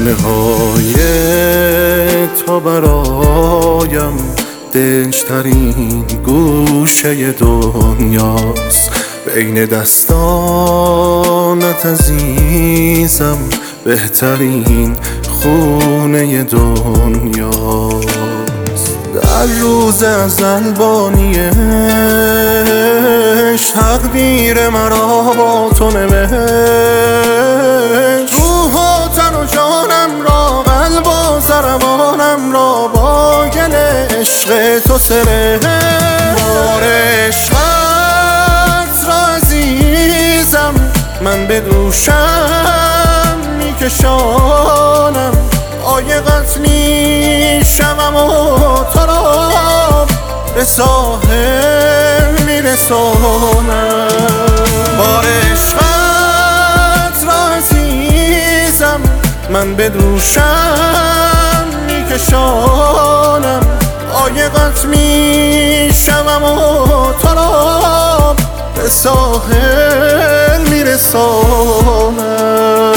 خانه های تو برایم دنجترین گوشه دنیاست. بین دستانت عزیزم بهترین خونه دنیاست. در روز ازل بانیش تقدیر مرا با تو نوشت. روح و تن و جانم را، قلب و ضربانم را با گل عشق تو سرشت. بار عشقت را عزیزم من به دوشم میکشانم. عایقت میشوم و تو را به ساحل میرسانم. بار عشقت را عزیزم من به دوشم میکشانم. عایقت میشوم و تو را به ساحل میرسانم.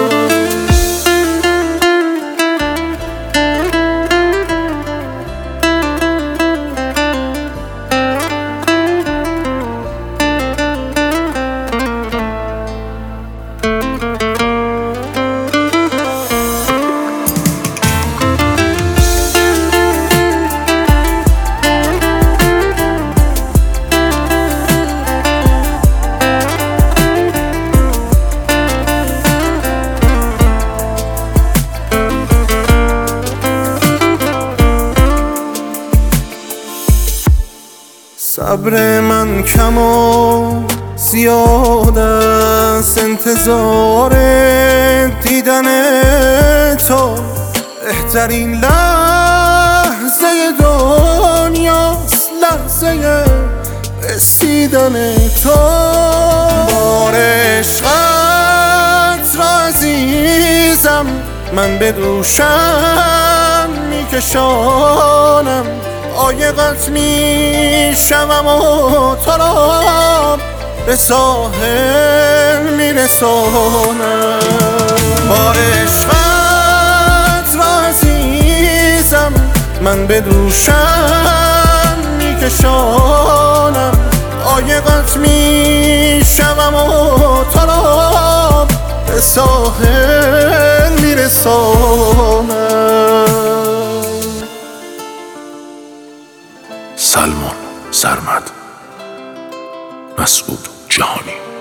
صبر من کم و زیاد است، انتظار دیدن تو بهترین لحظه دنیاست. لحظه رسیدن تو. بار عشقت را عزیزم من به دوشم میکشانم. عایقت میشوم و تو را به ساحل میرسانم. بار عشقت را عزیزم من به دوشم میکشانم. عایقت میشوم و تو را به ساحل میرسانم. سلمان سرمد، مسعود جهانی.